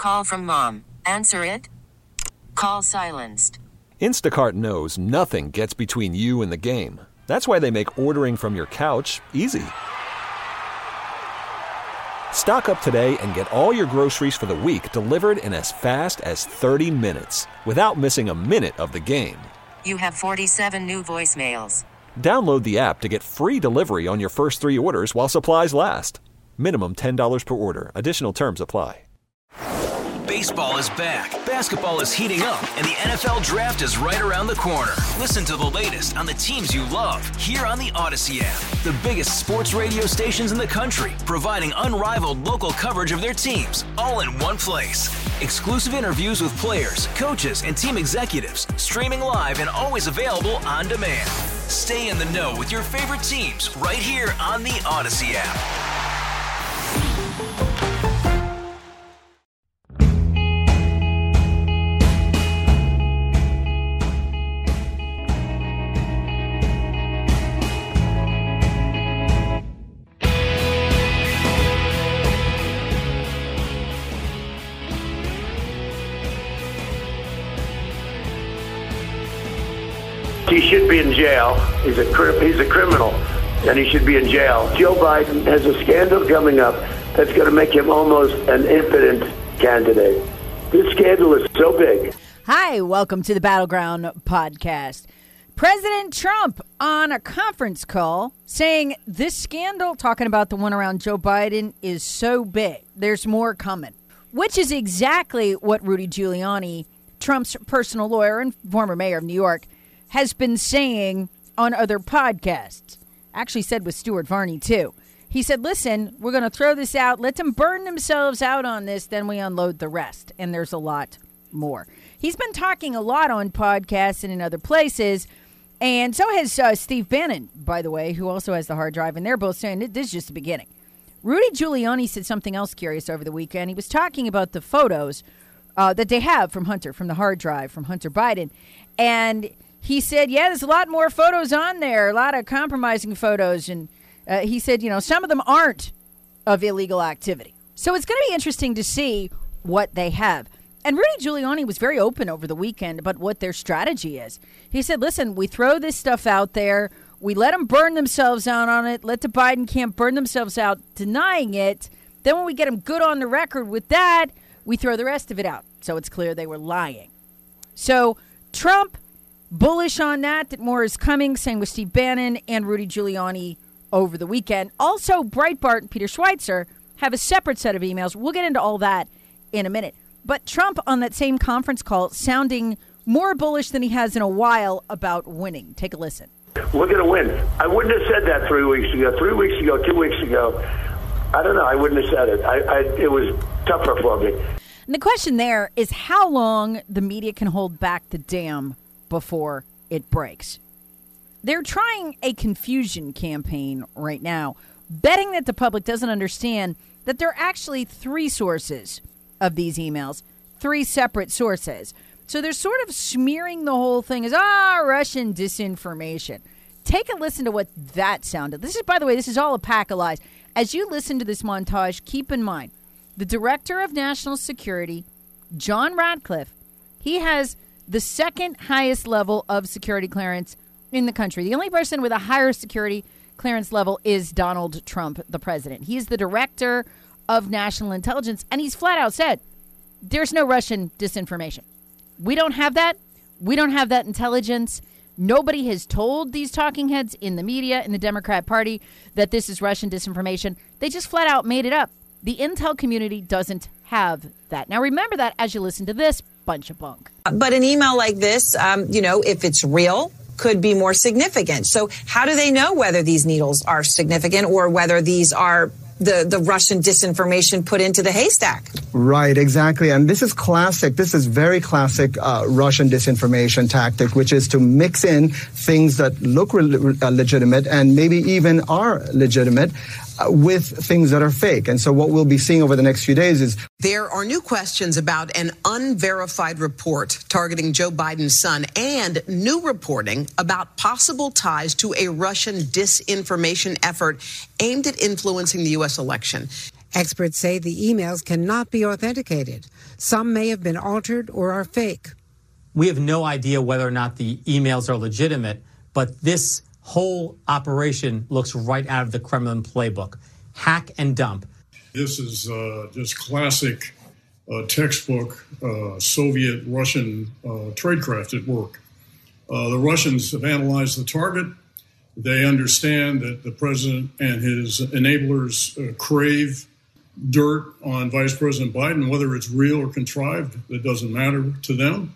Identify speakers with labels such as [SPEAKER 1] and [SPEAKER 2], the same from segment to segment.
[SPEAKER 1] call from mom. Answer it. Call silenced.
[SPEAKER 2] Instacart knows nothing gets between you and the game. That's why they make ordering from your couch easy. Stock up today and get all your groceries for the week delivered in as fast as 30 minutes without missing a minute of the game.
[SPEAKER 1] You have 47 new voicemails.
[SPEAKER 2] Download the app to get free delivery on your first 3 orders while supplies last. Minimum $10 per order. Additional terms apply.
[SPEAKER 3] Baseball is back, basketball is heating up, and the NFL Draft is right around the corner. Listen to the latest on the teams you love here on the Odyssey app. The biggest sports radio stations in the country, providing unrivaled local coverage of their teams, all in one place. Exclusive interviews with players, coaches, and team executives, streaming live and always available on demand. Stay in the know with your favorite teams right here on the Odyssey app.
[SPEAKER 4] He should be in jail. He's a criminal, and he should be in jail. Joe Biden has a scandal coming up that's going to make him almost an impotent candidate. This scandal is so big.
[SPEAKER 5] Hi, welcome to the Battleground Podcast. President Trump on a conference call saying this scandal, talking about the one around Joe Biden, is so big. There's more coming, which is exactly what Rudy Giuliani, Trump's personal lawyer and former mayor of New York, has been saying on other podcasts. Actually said with Stuart Varney, too. He said, listen, we're going to throw this out. Let them burn themselves out on this. Then we unload the rest. And there's a lot more. He's been talking a lot on podcasts and in other places. And so has Steve Bannon, by the way, who also has the hard drive. And they're both saying this is just the beginning. Rudy Giuliani said something else curious over the weekend. He was talking about the photos that they have from Hunter, from the hard drive, from Hunter Biden. And he said, yeah, there's a lot more photos on there, a lot of compromising photos. And he said, some of them aren't of illegal activity. So it's going to be interesting to see what they have. And Rudy Giuliani was very open over the weekend about what their strategy is. He said, listen, we throw this stuff out there. We let them burn themselves out on it. Let the Biden camp burn themselves out denying it. Then when we get them good on the record with that, we throw the rest of it out. So it's clear they were lying. So Trump, bullish on that more is coming, same with Steve Bannon and Rudy Giuliani over the weekend. Also, Breitbart and Peter Schweizer have a separate set of emails. We'll get into all that in a minute. But Trump on that same conference call sounding more bullish than he has in a while about winning. Take a listen.
[SPEAKER 4] We're going to win. I wouldn't have said that 3 weeks ago. 3 weeks ago, 2 weeks ago. I don't know. I wouldn't have said it. It was tougher for me.
[SPEAKER 5] And the question there is how long the media can hold back the dam before it breaks. They're trying a confusion campaign right now, betting that the public doesn't understand that there are actually 3 sources of these emails, 3 separate sources. So they're sort of smearing the whole thing as, Russian disinformation. Take a listen to what that sounded. This is, by the way, this is all a pack of lies. As you listen to this montage, keep in mind, the Director of National Security, John Ratcliffe, he has the second highest level of security clearance in the country. The only person with a higher security clearance level is Donald Trump, the president. He's the Director of National Intelligence, and he's flat out said, there's no Russian disinformation. We don't have that. We don't have that intelligence. Nobody has told these talking heads in the media, in the Democrat Party, that this is Russian disinformation. They just flat out made it up. The intel community doesn't have that. Now, remember that as you listen to this bunch of bunk.
[SPEAKER 6] But an email like this, if it's real, could be more significant. So how do they know whether these needles are significant or whether these are the Russian disinformation put into the haystack?
[SPEAKER 7] Right, exactly. And this is classic. This is very classic Russian disinformation tactic, which is to mix in things that look legitimate and maybe even are legitimate with things that are fake. And so what we'll be seeing over the next few days is
[SPEAKER 8] there are new questions about an unverified report targeting Joe Biden's son and new reporting about possible ties to a Russian disinformation effort aimed at influencing the U.S. election.
[SPEAKER 9] Experts say the emails cannot be authenticated. Some may have been altered or are fake.
[SPEAKER 10] We have no idea whether or not the emails are legitimate, but this whole operation looks right out of the Kremlin playbook. Hack and dump.
[SPEAKER 11] This is just classic textbook Soviet-Russian tradecraft at work. The Russians have analyzed the target. They understand that the president and his enablers crave dirt on Vice President Biden, whether it's real or contrived, it doesn't matter to them.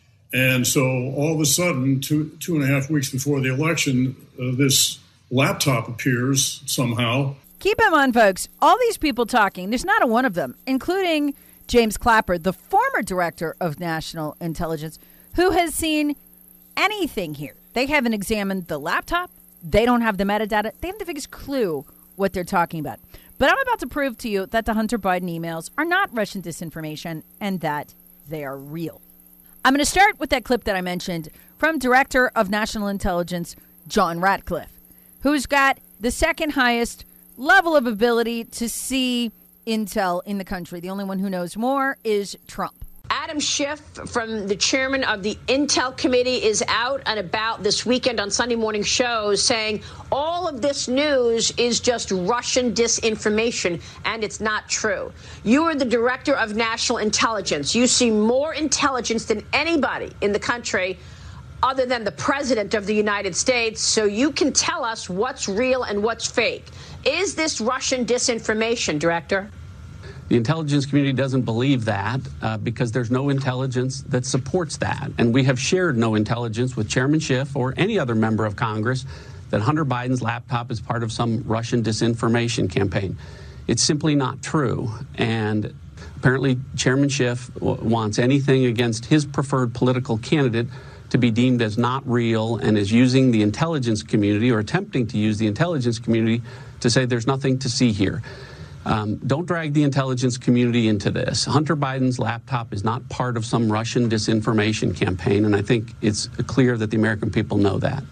[SPEAKER 11] And so all of a sudden, two and a half weeks before the election, this laptop appears somehow.
[SPEAKER 5] Keep in mind, folks, all these people talking, there's not a one of them, including James Clapper, the former director of national intelligence, who has seen anything here. They haven't examined the laptop. They don't have the metadata. They have the biggest clue what they're talking about. But I'm about to prove to you that the Hunter Biden emails are not Russian disinformation and that they are real. I'm going to start with that clip that I mentioned from Director of National Intelligence, John Ratcliffe, who's got the second highest level of ability to see intel in the country. The only one who knows more is Trump.
[SPEAKER 12] Adam Schiff, from the chairman of the Intel Committee, is out and about this weekend on Sunday morning shows saying all of this news is just Russian disinformation, and it's not true. You are the director of national intelligence. You see more intelligence than anybody in the country other than the president of the United States, so you can tell us what's real and what's fake. Is this Russian disinformation, Director?
[SPEAKER 13] The intelligence community doesn't believe that because there's no intelligence that supports that. And we have shared no intelligence with Chairman Schiff or any other member of Congress that Hunter Biden's laptop is part of some Russian disinformation campaign. It's simply not true. And apparently Chairman Schiff wants anything against his preferred political candidate to be deemed as not real and is using the intelligence community or attempting to use the intelligence community to say there's nothing to see here. Don't drag the intelligence community into this. Hunter Biden's laptop is not part of some Russian disinformation campaign, and I think it's clear that the American people know that.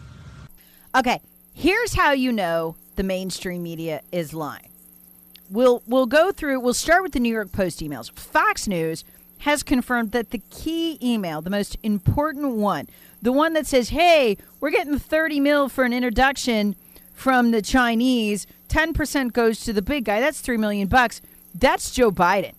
[SPEAKER 5] Okay, here's how you know the mainstream media is lying. We'll start with the New York Post emails. Fox News has confirmed that the key email, the most important one, the one that says, hey, we're getting $30 million for an introduction from the Chinese, 10% goes to the big guy. That's $3 million. That's Joe Biden.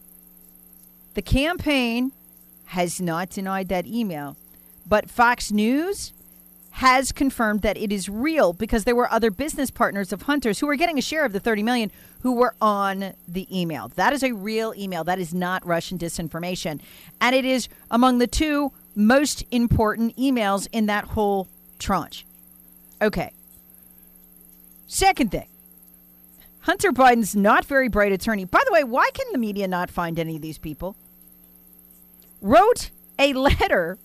[SPEAKER 5] The campaign has not denied that email, but Fox News has confirmed that it is real because there were other business partners of Hunter's who were getting a share of the $30 million who were on the email. That is a real email. That is not Russian disinformation. And it is among the two most important emails in that whole tranche. Okay. Second thing. Hunter Biden's not very bright attorney. By the way, why can the media not find any of these people? Wrote a letter,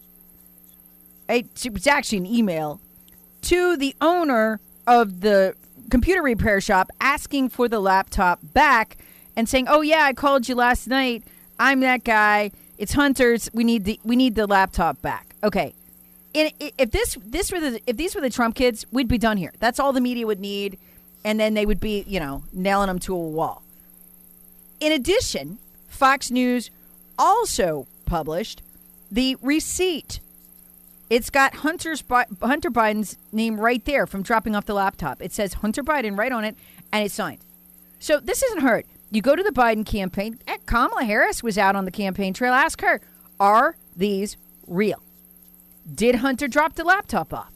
[SPEAKER 5] it was actually an email, to the owner of the computer repair shop asking for the laptop back and saying, oh, yeah, I called you last night. I'm that guy. It's Hunter's. We need the laptop back. Okay. If these were the Trump kids, we'd be done here. That's all the media would need. And then they would be, nailing them to a wall. In addition, Fox News also published the receipt. It's got Hunter Biden's name right there from dropping off the laptop. It says Hunter Biden right on it, and it's signed. So this isn't hard. You go to the Biden campaign. Kamala Harris was out on the campaign trail. Ask her, are these real? Did Hunter drop the laptop off?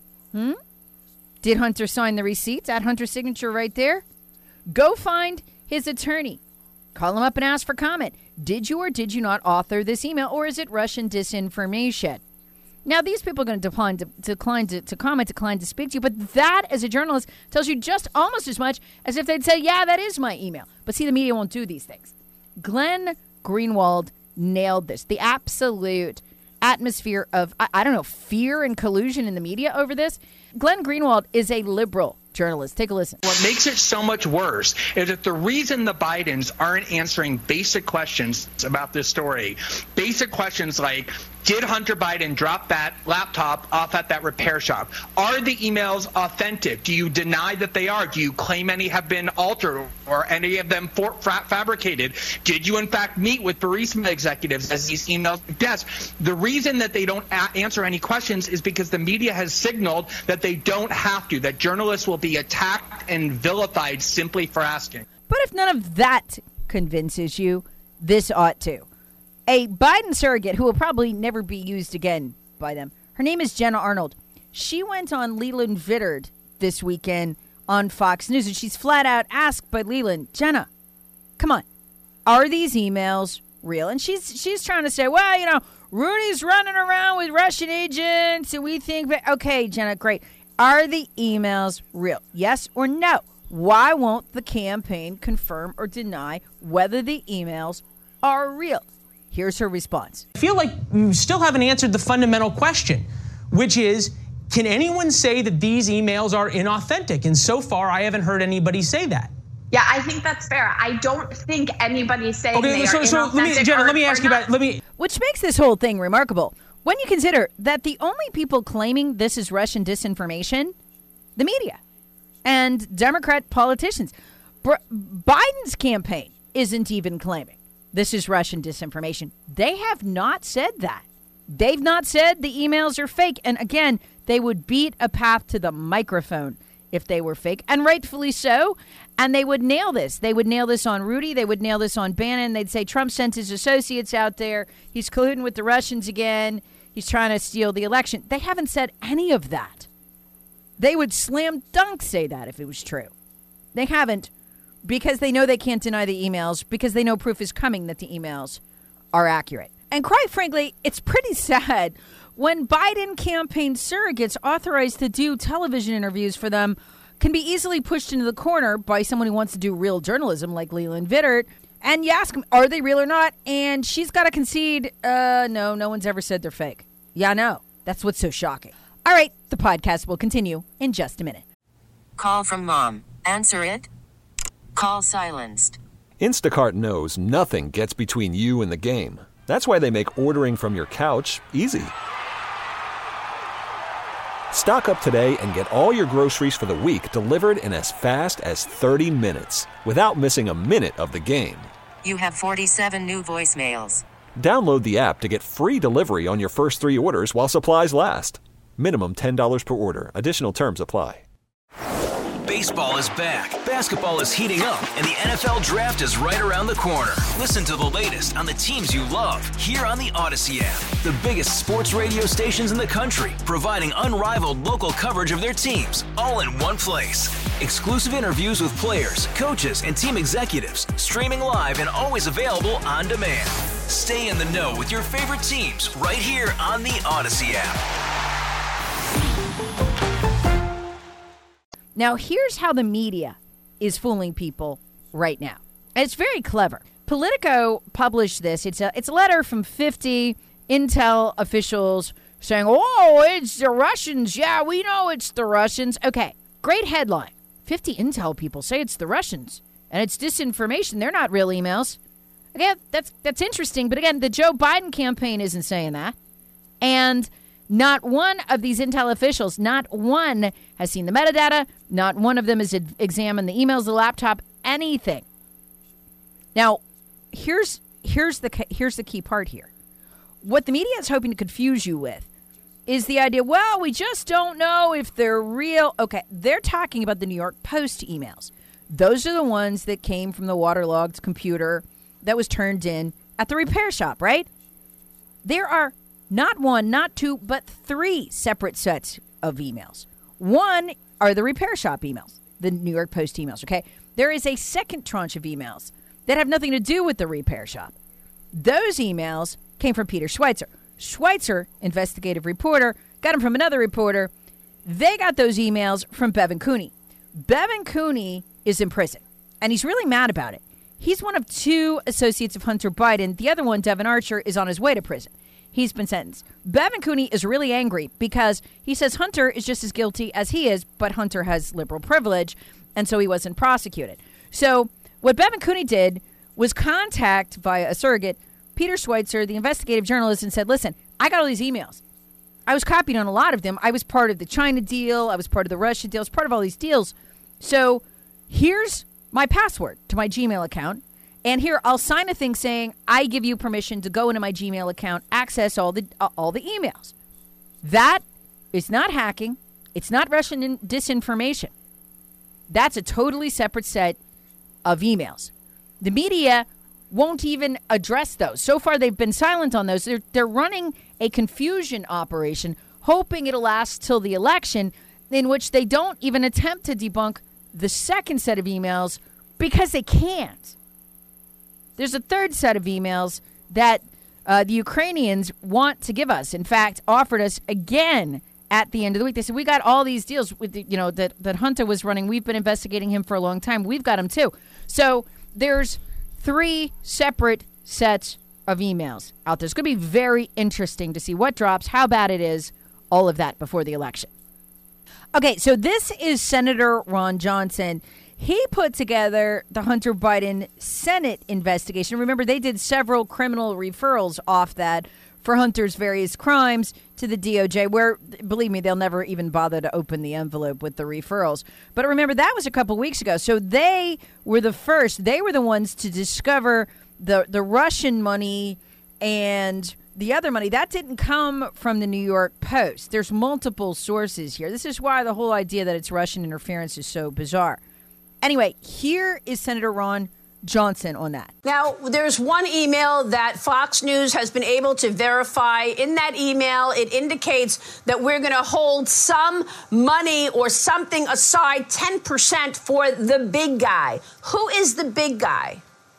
[SPEAKER 5] Did Hunter sign the receipts? At Hunter's signature right there? Go find his attorney. Call him up and ask for comment. Did you or did you not author this email, or is it Russian disinformation? Now, these people are going to decline to comment, decline to speak to you, but that, as a journalist, tells you just almost as much as if they'd say, yeah, that is my email. But see, the media won't do these things. Glenn Greenwald nailed this. The absolute atmosphere of, fear and collusion in the media over this. Glenn Greenwald is a liberal journalists. Take a listen.
[SPEAKER 14] What makes it so much worse is that the reason the Bidens aren't answering basic questions about this story, basic questions like, did Hunter Biden drop that laptop off at that repair shop? Are the emails authentic? Do you deny that they are? Do you claim any have been altered or any of them fabricated? Did you, in fact, meet with Burisma executives as these emails suggest? The reason that they don't answer any questions is because the media has signaled that they don't have to, that journalists will be attacked and vilified simply for asking.
[SPEAKER 5] But if none of that convinces you, this ought to. A Biden surrogate who will probably never be used again by them. Her name is Jenna Arnold. She went on Leland Vittert this weekend on Fox News, and she's flat out asked by Leland, Jenna, come on, are these emails real? And she's trying to say, well, you know, Rudy's running around with Russian agents, and we think, okay, Jenna, great. Are the emails real? Yes or no? Why won't the campaign confirm or deny whether the emails are real? Here's her response.
[SPEAKER 15] I feel like you still haven't answered the fundamental question, which is, can anyone say that these emails are inauthentic? And so far, I haven't heard anybody say that.
[SPEAKER 16] Yeah, I think that's fair. I don't think anybody's saying they are inauthentic.
[SPEAKER 15] Jenna, let me ask you about.
[SPEAKER 5] Which makes this whole thing remarkable when you consider that the only people claiming this is Russian disinformation, the media and Democrat politicians. Biden's campaign isn't even claiming this is Russian disinformation. They have not said that. They've not said the emails are fake. And again, they would beat a path to the microphone if they were fake, and rightfully so. And they would nail this. They would nail this on Rudy. They would nail this on Bannon. They'd say Trump sent his associates out there. He's colluding with the Russians again. He's trying to steal the election. They haven't said any of that. They would slam dunk say that if it was true. They haven't, because they know they can't deny the emails, because they know proof is coming that the emails are accurate. And quite frankly, it's pretty sad when Biden campaign surrogates authorized to do television interviews for them can be easily pushed into the corner by someone who wants to do real journalism like Leland Vittert. And you ask them, are they real or not? And she's got to concede, no one's ever said they're fake. Yeah, no. That's what's so shocking. All right, the podcast will continue in just a minute.
[SPEAKER 1] Call from mom. Answer it. Call silenced.
[SPEAKER 2] Instacart knows nothing gets between you and the game. That's why they make ordering from your couch easy. Stock up today and get all your groceries for the week delivered in as fast as 30 minutes without missing a minute of the game.
[SPEAKER 1] You have 47 new voicemails.
[SPEAKER 2] Download the app to get free delivery on your first 3 orders while supplies last. Minimum $10 per order. Additional terms apply.
[SPEAKER 3] Baseball is back, basketball is heating up, and the NFL Draft is right around the corner. Listen to the latest on the teams you love here on the Odyssey app. The biggest sports radio stations in the country, providing unrivaled local coverage of their teams, all in one place. Exclusive interviews with players, coaches, and team executives, streaming live and always available on demand. Stay in the know with your favorite teams right here on the Odyssey app.
[SPEAKER 5] Now, here's how the media is fooling people right now. And it's very clever. Politico published this. It's a letter from 50 Intel officials saying, oh, it's the Russians. Yeah, we know it's the Russians. Okay, great headline. 50 Intel people say it's the Russians, and it's disinformation. They're not real emails. Again, that's interesting. But again, the Joe Biden campaign isn't saying that. And not one of these Intel officials, not one has seen the metadata. Not one of them has examined the emails, the laptop, anything. Now, here's the key part here. What the media is hoping to confuse you with is the idea, well, we just don't know if they're real. Okay, they're talking about the New York Post emails. Those are the ones that came from the waterlogged computer that was turned in at the repair shop, right? There are not one, not two, but 3 separate sets of emails. One are the repair shop emails, the New York Post emails, okay? There is a second tranche of emails that have nothing to do with the repair shop. Those emails came from Peter Schweitzer. Schweitzer, investigative reporter, got them from another reporter. They got those emails from Bevan Cooney. Bevan Cooney is in prison, and he's really mad about it. He's one of 2 associates of Hunter Biden. The other one, Devin Archer, is on his way to prison. he's been sentenced. Bevan Cooney is really angry because he says Hunter is just as guilty as he is, but Hunter has liberal privilege, and so he wasn't prosecuted. So what Bevan Cooney did was contact via a surrogate Peter Schweitzer, the investigative journalist, and said, listen, I got all these emails. I was copied on a lot of them. I was part of the China deal. I was part of the Russia deal. I was part of all these deals. So here's my password to my Gmail account. And here, I'll sign a thing saying I give you permission to go into my Gmail account, access all the emails. That is not hacking. It's not Russian disinformation. That's a totally separate set of emails. The media won't even address those. So far, they've been silent on those. They're running a confusion operation, hoping it'll last till the election, in which they don't even attempt to debunk the second set of emails because they can't. There's a third set of emails that the Ukrainians want to give us. In fact, offered us again at the end of the week. They said, we got all these deals with that Hunter was running. We've been investigating him for a long time. We've got him too. So there's 3 separate sets of emails out there. It's going to be very interesting to see what drops, how bad it is, all of that before the election. Okay, so this is Senator Ron Johnson. He put together the Hunter Biden Senate investigation. Remember, they did several criminal referrals off that for Hunter's various crimes to the DOJ, where, believe me, they'll never even bother to open the envelope with the referrals. But remember, that was a couple weeks ago. So they were the first. They were the ones to discover the Russian money and the other money. That didn't come from the New York Post. There's multiple sources here. This is why the whole idea that it's Russian interference is so bizarre. Anyway, here is Senator Ron Johnson on that.
[SPEAKER 12] Now, there's one email that Fox News has been able to verify. In that email, it indicates that we're going to hold some money or something aside, 10% for the big guy. Who is the big guy?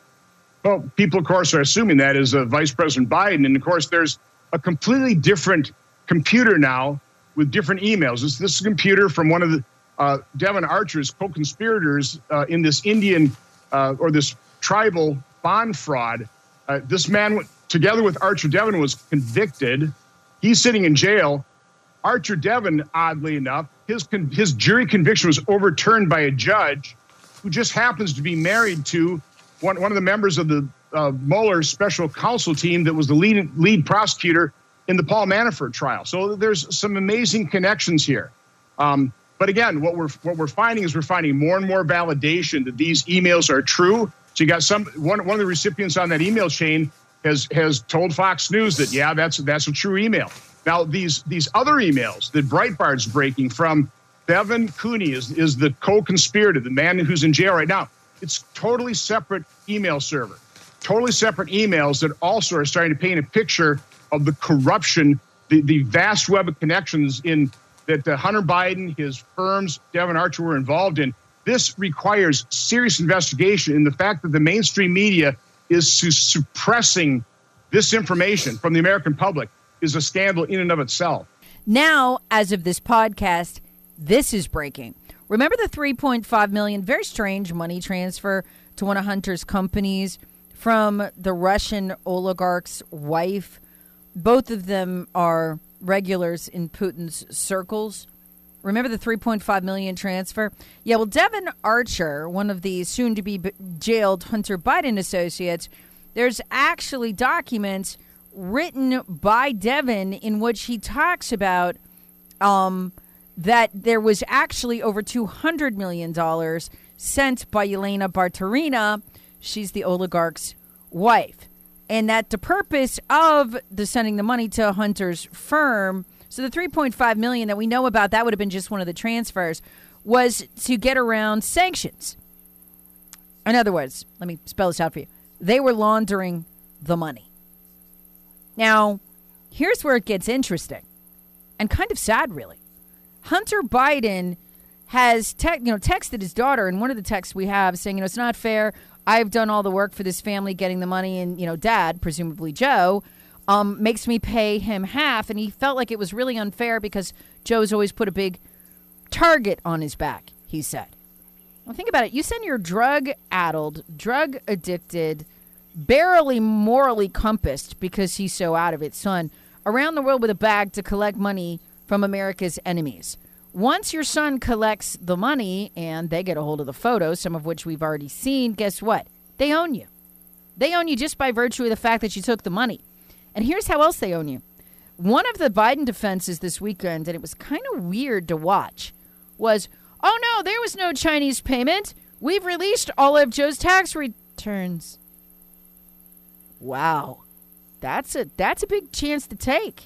[SPEAKER 17] Well, people, of course, are assuming that is Vice President Biden. And, of course, there's a completely different computer now with different emails. This is a computer from one of the Devon Archer's co-conspirators in this Indian or this tribal bond fraud. This man, together with Archer Devon, was convicted. He's sitting in jail. Archer Devon, oddly enough, his jury conviction was overturned by a judge who just happens to be married to one of the members of the Mueller special counsel team that was the lead prosecutor in the Paul Manafort trial. So there's some amazing connections here. But again, what we're finding is we're finding more and more validation that these emails are true. So you got one of the recipients on that email chain has told Fox News that, yeah, that's a true email. Now, these other emails that Breitbart's breaking from Bevan Cooney is the co-conspirator, the man who's in jail right now. It's totally separate email server, totally separate emails that also are starting to paint a picture of the corruption, the vast web of connections that Hunter Biden, his firms, Devon Archer were involved in. This requires serious investigation. And the fact that the mainstream media is suppressing this information from the American public is a scandal in and of itself.
[SPEAKER 5] Now, as of this podcast, this is breaking. Remember the $3.5 million, very strange money transfer to one of Hunter's companies from the Russian oligarch's wife? Both of them are regulars in Putin's circles. Remember the $3.5 million transfer? Yeah, well, Devon Archer, one of the soon-to-be jailed Hunter Biden associates, there's actually documents written by Devon in which he talks about that there was actually over $200 million sent by Elena Barterina. She's the oligarch's wife. And that the purpose of the sending the money to Hunter's firm, so the $3.5 million that we know about, that would have been just one of the transfers, was to get around sanctions. In other words, let me spell this out for you. They were laundering the money. Now, here's where it gets interesting and kind of sad, really. Hunter Biden has texted his daughter, and one of the texts we have saying, it's not fair. I've done all the work for this family getting the money, and, Dad, presumably Joe, makes me pay him half. And he felt like it was really unfair because Joe's always put a big target on his back, he said. Well, think about it. You send your drug-addled, drug-addicted, barely morally compassed, because he's so out of it, son, around the world with a bag to collect money from America's enemies. Once your son collects the money and they get a hold of the photos, some of which we've already seen, guess what? They own you. They own you just by virtue of the fact that you took the money. And here's how else they own you. One of the Biden defenses this weekend, and it was kind of weird to watch, was, oh, no, there was no Chinese payment. We've released all of Joe's tax returns. Wow. That's a big chance to take.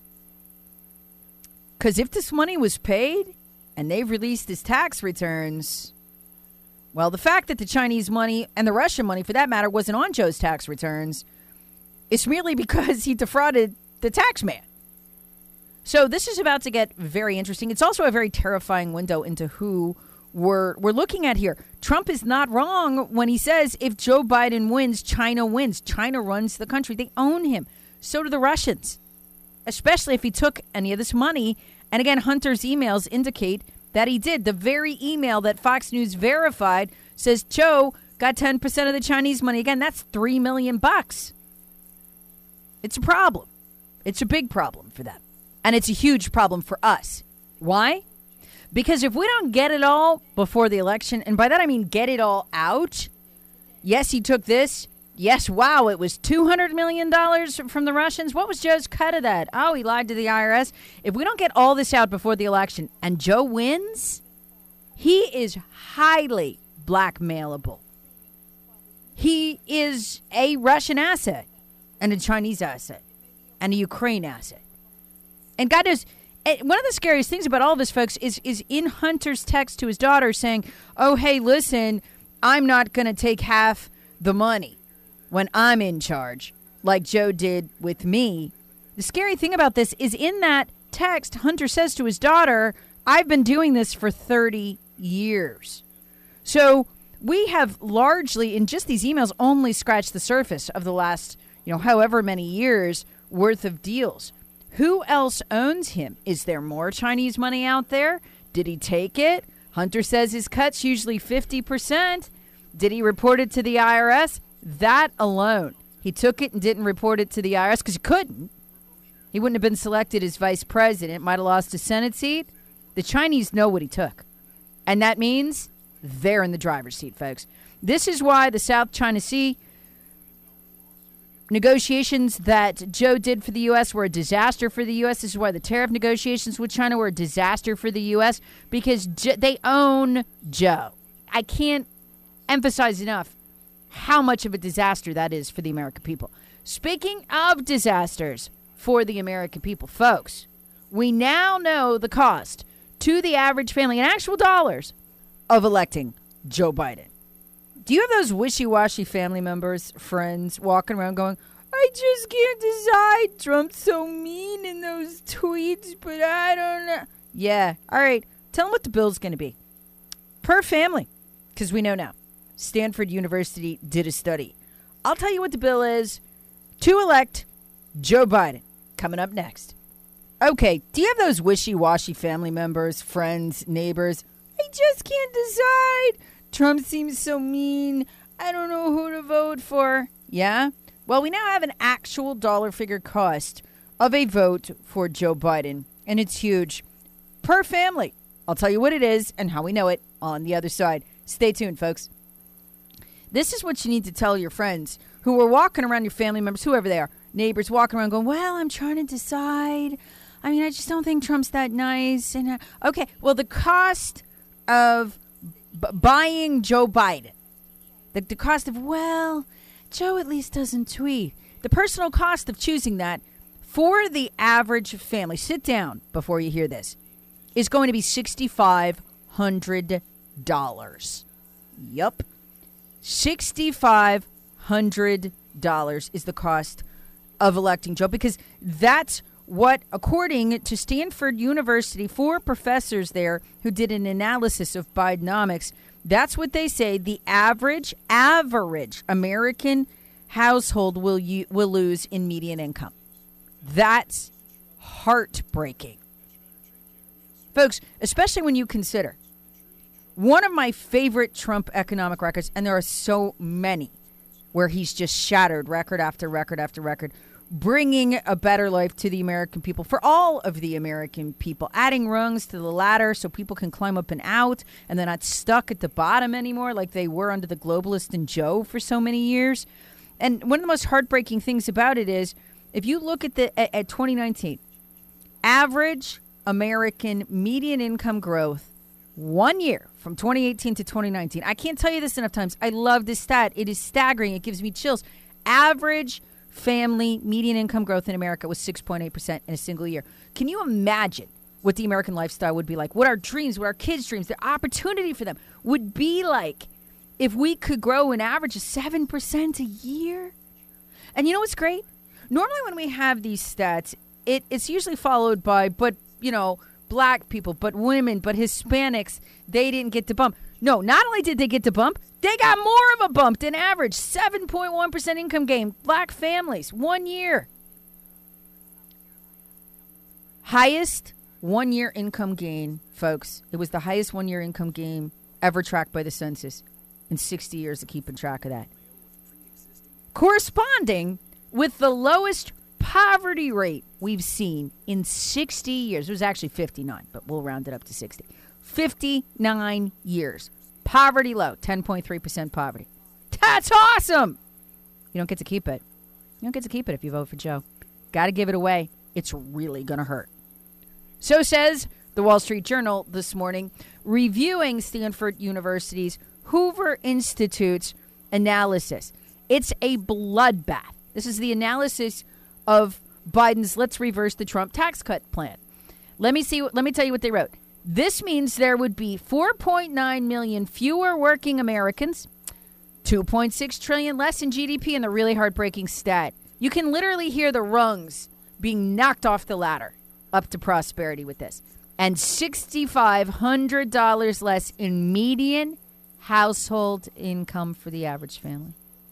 [SPEAKER 5] Because if this money was paid and they've released his tax returns, well, the fact that the Chinese money and the Russian money, for that matter, wasn't on Joe's tax returns, it's merely because he defrauded the tax man. So this is about to get very interesting. It's also a very terrifying window into who we're looking at here. Trump is not wrong when he says if Joe Biden wins, China wins. China runs the country. They own him. So do the Russians, especially if he took any of this money. And again, Hunter's emails indicate that he did. The very email that Fox News verified says Joe got 10% of the Chinese money. Again, that's $3 million. It's a problem. It's a big problem for them. And it's a huge problem for us. Why? Because if we don't get it all before the election, and by that I mean get it all out, yes, he took this. Yes, wow, it was $200 million from the Russians. What was Joe's cut of that? Oh, he lied to the IRS. If we don't get all this out before the election and Joe wins, he is highly blackmailable. He is a Russian asset and a Chinese asset and a Ukraine asset. And God knows, one of the scariest things about all of this, folks, is in Hunter's text to his daughter saying, oh, hey, listen, I'm not going to take half the money when I'm in charge, like Joe did with me. The scary thing about this is in that text, Hunter says to his daughter, I've been doing this for 30 years. So we have largely, in just these emails, only scratched the surface of the last, however many years worth of deals. Who else owns him? Is there more Chinese money out there? Did he take it? Hunter says his cut's usually 50%. Did he report it to the IRS? That alone. He took it and didn't report it to the IRS because he couldn't. He wouldn't have been selected as vice president, might have lost his Senate seat. The Chinese know what he took. And that means they're in the driver's seat, folks. This is why the South China Sea negotiations that Joe did for the U.S. were a disaster for the U.S. This is why the tariff negotiations with China were a disaster for the U.S. because they own Joe. I can't emphasize enough how much of a disaster that is for the American people. Speaking of disasters for the American people, folks, we now know the cost to the average family in actual dollars of electing Joe Biden. Do you have those wishy-washy family members, friends, walking around going, I just can't decide. Trump's so mean in those tweets, but I don't know. Yeah, all right. Tell them what the bill's going to be. Per family, because we know now. Stanford University did a study. I'll tell you what the bill is to elect Joe Biden. Coming up next. Okay, do you have those wishy-washy family members, friends, neighbors? I just can't decide. Trump seems so mean. I don't know who to vote for. Yeah? Well, we now have an actual dollar figure cost of a vote for Joe Biden, and it's huge. Per family. I'll tell you what it is and how we know it on the other side. Stay tuned, folks. This is what you need to tell your friends who are walking around, your family members, whoever they are, neighbors walking around going, well, I'm trying to decide. I mean, I just don't think Trump's that nice. And okay, well, the cost of buying Joe Biden, the cost of, well, Joe at least doesn't tweet. The personal cost of choosing that for the average family, sit down before you hear this, is going to be $6,500. Yup. $6,500 is the cost of electing Joe, because that's what, according to Stanford University, 4 professors there who did an analysis of Bidenomics, that's what they say the average American household will lose in median income. That's heartbreaking. Folks, especially when you consider one of my favorite Trump economic records, and there are so many, where he's just shattered record after record after record, bringing a better life to the American people, for all of the American people, adding rungs to the ladder so people can climb up and out, and they're not stuck at the bottom anymore like they were under the globalist and Joe for so many years. And one of the most heartbreaking things about it is, if you look at at 2019, average American median income growth 1 year from 2018 to 2019. I can't tell you this enough times. I love this stat. It is staggering. It gives me chills. Average family median income growth in America was 6.8% in a single year. Can you imagine what the American lifestyle would be like? What our dreams, what our kids' dreams, the opportunity for them would be like if we could grow an average of 7% a year? And you know what's great? Normally when we have these stats, it's usually followed by, but, you know, black people, but women, but Hispanics, they didn't get the bump. No, not only did they get the bump, they got more of a bump than average. 7.1% income gain. Black families, 1 year. Highest 1 year income gain, folks. It was the highest 1 year income gain ever tracked by the census in 60 years of keeping track of that. Corresponding with the lowest poverty rate we've seen in 60 years. It was actually 59, but we'll round it up to 60. 59 years. Poverty low, 10.3% poverty. That's awesome. You don't get to keep it. You don't get to keep it if you vote for Joe. Got to give it away. It's really going to hurt. So says the Wall Street Journal this morning, reviewing Stanford University's Hoover Institute's analysis. It's a bloodbath. This is the analysis of Biden's let's reverse the Trump tax cut plan. Let me tell you what they wrote. This means there would be 4.9 million fewer working Americans, 2.6 trillion less in GDP, and the really heartbreaking stat. You can literally hear the rungs being knocked off the ladder up to prosperity with this. And $6,500 less in median household income for the average family.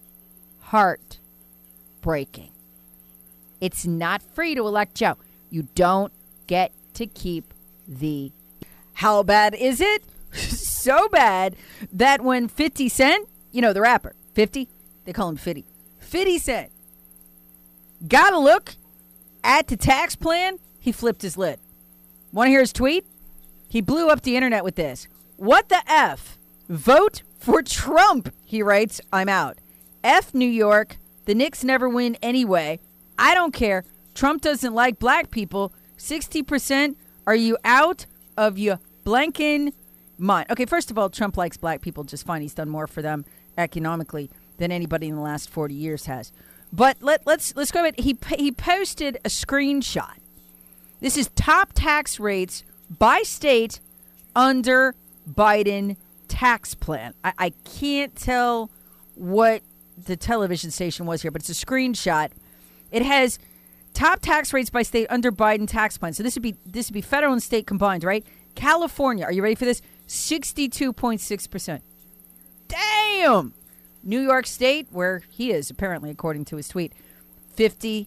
[SPEAKER 5] Heartbreaking. It's not free to elect Joe. You don't get to keep the... How bad is it? So bad that when 50 Cent, you know, the rapper, 50, they call him 50. 50 Cent got a look at the tax plan, he flipped his lid. Want to hear his tweet? He blew up the internet with this. What the F? Vote for Trump, he writes. I'm out. F New York. The Knicks never win anyway. I don't care. Trump doesn't like black people. 60%. Are you out of your blanking mind? Okay, first of all, Trump likes black people just fine. He's done more for them economically than anybody in the last 40 years has. But let's go ahead. He posted a screenshot. This is top tax rates by state under Biden tax plan. I can't tell what the television station was here, but it's a screenshot. It has top tax rates by state under Biden tax plan. So this would be federal and state combined, right? California, are you ready for this? 62.6%. Damn! New York State, where he is apparently, according to his tweet, 58%.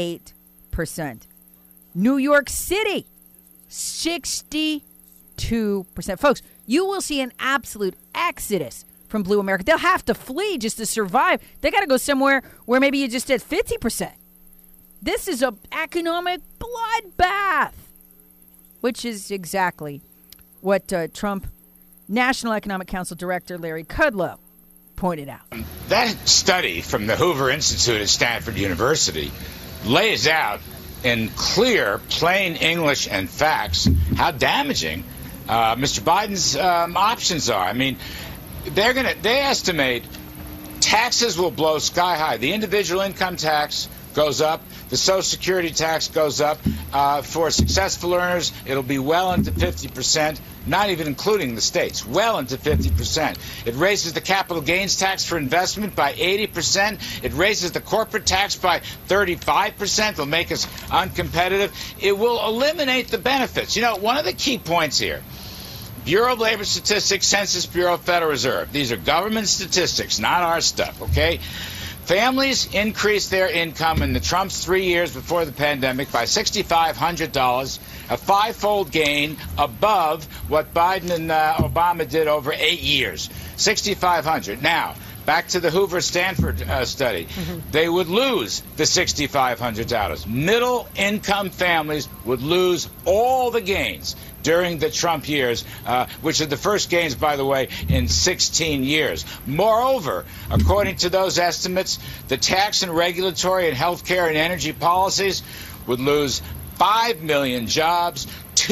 [SPEAKER 5] New York City, 62%. Folks, you will see an absolute exodus from Blue America. They'll have to flee just to survive. They got to go somewhere where maybe you just did 50%. This is an economic bloodbath, which is exactly what Trump National Economic Council Director Larry Kudlow pointed out.
[SPEAKER 18] That study from the Hoover Institute at Stanford University lays out in clear, plain English and facts how damaging Mr. Biden's options are. I mean, they estimate taxes will blow sky high. The individual income tax goes up. The Social Security tax goes up. For successful earners, it'll be well into 50%, not even including the states, well into 50%. It raises the capital gains tax for investment by 80%. It raises the corporate tax by 35%. It'll make us uncompetitive. It will eliminate the benefits. You know, one of the key points here, Bureau of Labor Statistics, Census Bureau, Federal Reserve. These are government statistics, not our stuff, okay? Families increased their income in the Trump's 3 years before the pandemic by $6,500, a five-fold gain above what Biden and Obama did over 8 years. $6,500. Now, Back to the Hoover-Stanford study. They would lose the $6,500. Middle-income families would lose all the gains during the Trump years, which are the first gains, by the way, in 16 years. Moreover, according to those estimates, the tax and regulatory and healthcare and energy policies would lose 5 million jobs,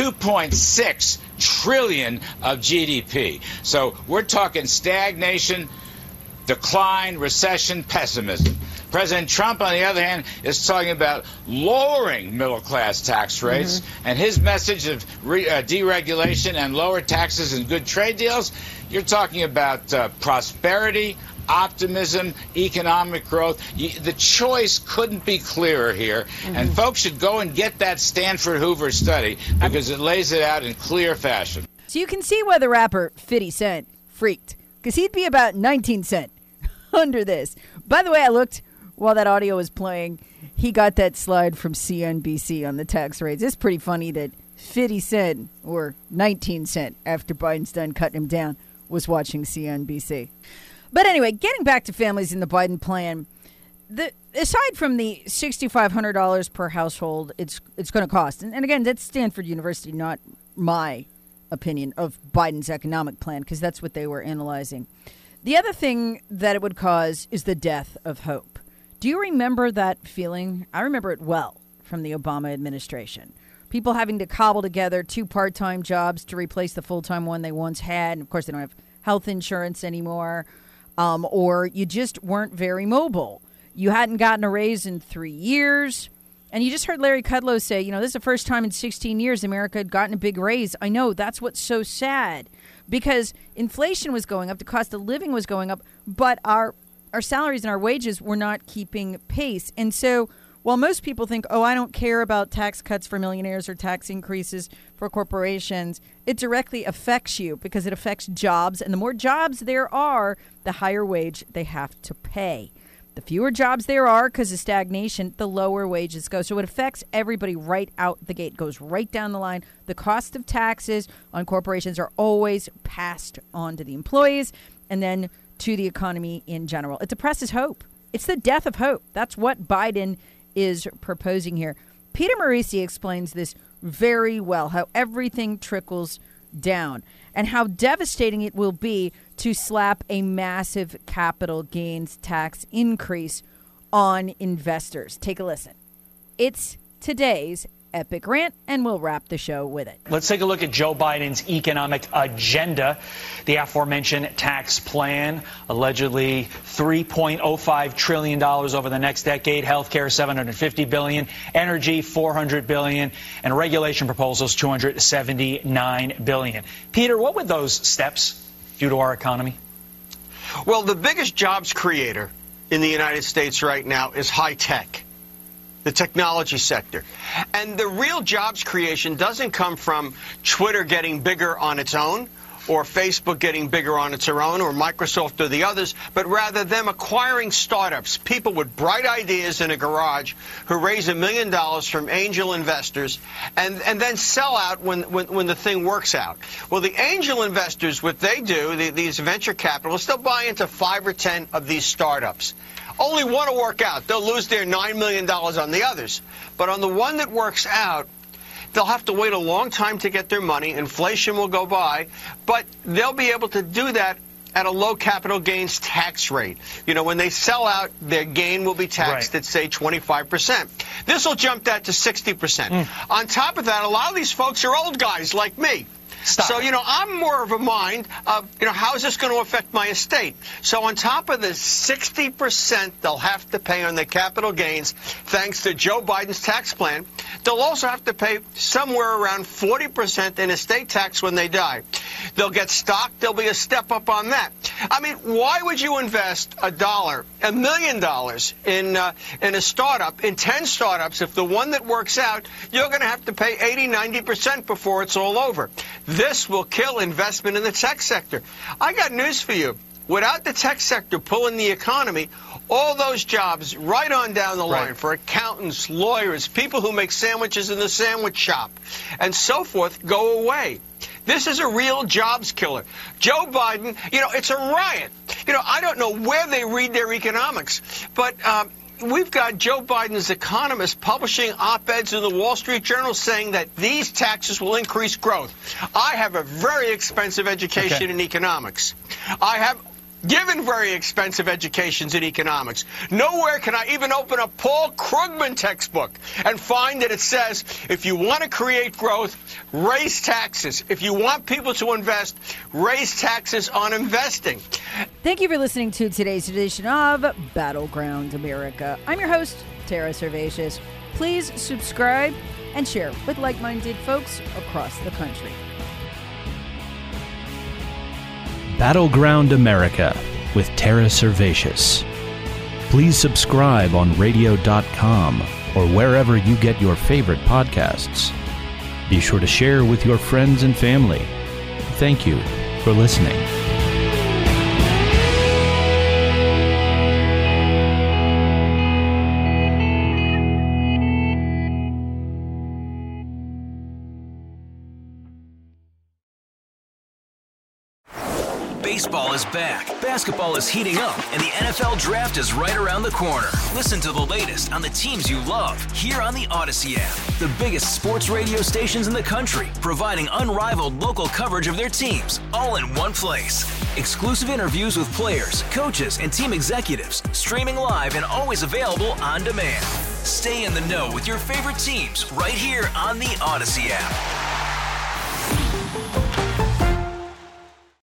[SPEAKER 18] 2.6 trillion of GDP. So we're talking stagnation, decline, recession, pessimism. President Trump, on the other hand, is talking about lowering middle-class tax rates, and his message of deregulation and lower taxes and good trade deals, you're talking about prosperity, optimism, economic growth. The choice couldn't be clearer here, and folks should go and get that Stanford Hoover study because it lays it out in clear fashion.
[SPEAKER 5] So you can see why the rapper 50 Cent freaked, because he'd be about 19 cent under this. By the way, I looked while that audio was playing. He got that slide from CNBC on the tax rates. It's pretty funny that 50 Cent, or 19 cent after Biden's done cutting him down, was watching CNBC. But anyway, getting back to families in the Biden plan, aside from the $6,500 per household, it's going to cost. And again, that's Stanford University, not my opinion of Biden's economic plan, because that's what they were analyzing. The other thing that it would cause is the death of hope. Do you remember that feeling? I remember it well from the Obama administration. People having to cobble together 2 part-time jobs to replace the full-time one they once had. And of course, they don't have health insurance anymore. Or you just weren't very mobile. You hadn't gotten a raise in 3 years. And you just heard Larry Kudlow say, this is the first time in 16 years America had gotten a big raise. I know, that's what's so sad. Because inflation was going up, the cost of living was going up, but our salaries and our wages were not keeping pace. And so while most people think, I don't care about tax cuts for millionaires or tax increases for corporations, it directly affects you because it affects jobs. And the more jobs there are, the higher wage they have to pay. The fewer jobs there are because of stagnation, the lower wages go. So it affects everybody right out the gate, goes right down the line. The cost of taxes on corporations are always passed on to the employees and then to the economy in general. It depresses hope. It's the death of hope. That's what Biden is proposing here. Peter Morici explains this very well, how everything trickles down and how devastating it will be to slap a massive capital gains tax increase on investors. Take a listen. It's today's Epic Rant, and we'll wrap the show with it.
[SPEAKER 19] Let's take a look at Joe Biden's economic agenda. The aforementioned tax plan, allegedly $3.05 trillion over the next decade, healthcare $750 billion, energy $400 billion, and regulation proposals $279 billion. Peter, what would those steps do to our economy?
[SPEAKER 20] Well, the biggest jobs creator in the United States right now is high tech. The technology sector. And the real jobs creation doesn't come from Twitter getting bigger on its own, or Facebook getting bigger on its own, or Microsoft or the others, but rather them acquiring startups, people with bright ideas in a garage who raise $1 million from angel investors and then sell out when the thing works out. Well, the angel investors, what they do, these venture capitalists, they'll buy into 5 or 10 of these startups. Only one will work out. They'll lose their $9 million on the others. But on the one that works out, they'll have to wait a long time to get their money. Inflation will go by. But they'll be able to do that at a low capital gains tax rate. When they sell out, their gain will be taxed at, say, 25%. This will jump that to 60%. On top of that, a lot of these folks are old guys like me. So, I'm more of a mind of, how is this going to affect my estate? So on top of the 60% they'll have to pay on their capital gains, thanks to Joe Biden's tax plan, they'll also have to pay somewhere around 40% in estate tax when they die. They'll get stock. There'll be a step up on that. I mean, why would you invest $1 million in a startup, in 10 startups, if the one that works out, you're going to have to pay 80-90% before it's all over? This will kill investment in the tech sector. I got news for you. without the tech sector pulling the economy, all those jobs right on down the line for accountants, lawyers, people who make sandwiches in the sandwich shop, and so forth go away. This is a real jobs killer. Joe Biden, it's a riot. I don't know where they read their economics, but we've got Joe Biden's economists publishing op-eds in the Wall Street Journal saying that these taxes will increase growth. I have a very expensive education in economics. I have given very expensive educations in economics. Nowhere can I even open a Paul Krugman textbook and find that it says, if you want to create growth, raise taxes. If you want people to invest, raise taxes on investing.
[SPEAKER 5] Thank you for listening to today's edition of Battleground America. I'm your host, Tara Servatius. Please subscribe and share with like-minded folks across the country.
[SPEAKER 2] Battleground America with Tara Servatius. Please subscribe on radio.com or wherever you get your favorite podcasts. Be sure to share with your friends and family. Thank you for listening.
[SPEAKER 3] Baseball is back, basketball is heating up, and the NFL Draft is right around the corner. Listen to the latest on the teams you love here on the Odyssey app. The biggest sports radio stations in the country, providing unrivaled local coverage of their teams, all in one place. Exclusive interviews with players, coaches, and team executives, streaming live and always available on demand. Stay in the know with your favorite teams right here on the Odyssey app.